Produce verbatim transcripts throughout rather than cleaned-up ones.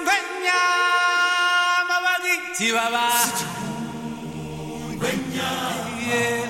Chihuahua. Yeah.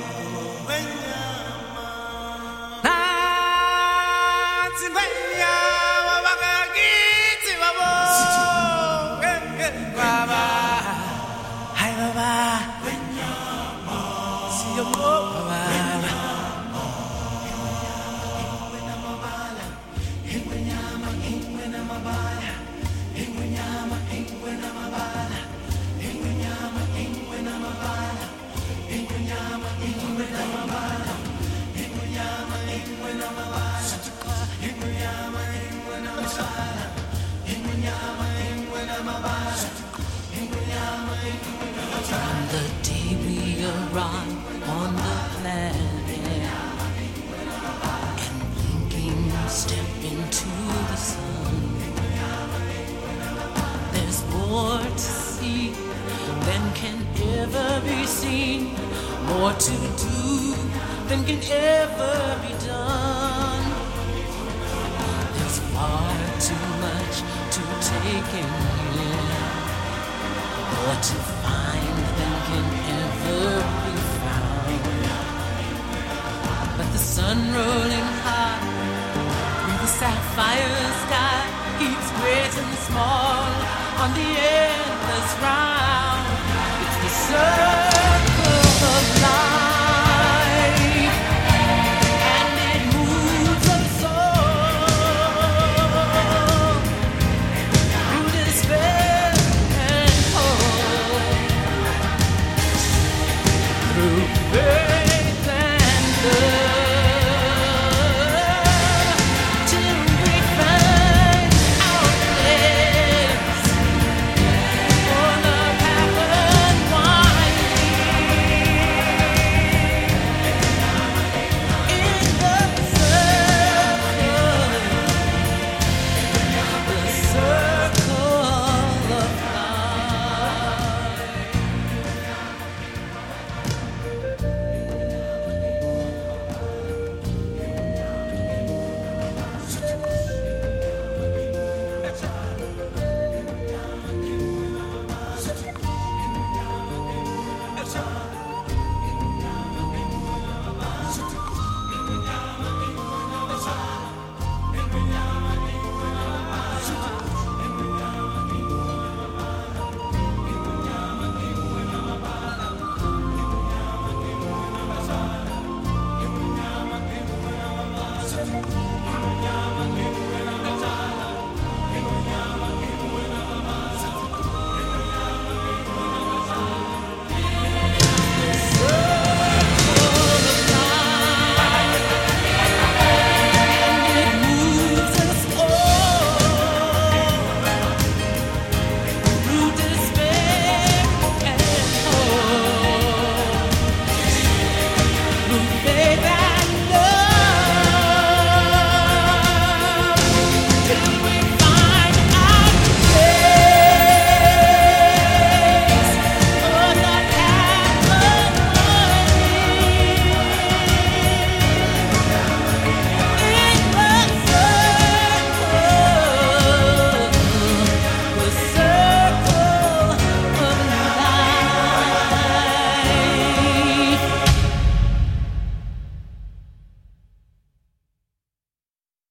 From the day we arrive on the planet and blinking step into the sun, there's more to see than can ever be seen, more to do than can ever be done. There's far too much to take in here, more to find than can ever be found. But the sun rolling high through the sapphire sky keeps great and small on the endless round. It's the sun.